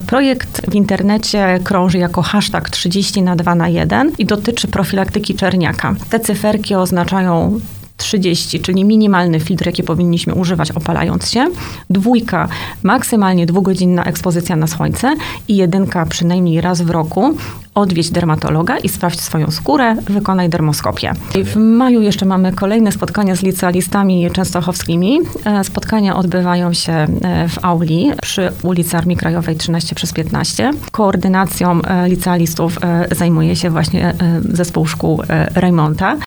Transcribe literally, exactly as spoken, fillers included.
Projekt w internecie krąży jako hashtag trzydzieści na dwa na jeden i dotyczy profilaktyki czerniaka. Te cyferki oznaczają trzydzieści, czyli minimalny filtr, jaki powinniśmy używać opalając się. Dwójka, maksymalnie dwugodzinna ekspozycja na słońce i jedynka przynajmniej raz w roku. Odwiedź dermatologa i sprawdź swoją skórę, wykonaj dermoskopię. I w maju jeszcze mamy kolejne spotkania z licealistami częstochowskimi. Spotkania odbywają się w auli przy ulicy Armii Krajowej trzynaście przez piętnaście. Koordynacją licealistów zajmuje się właśnie zespół szkół Rejmonta.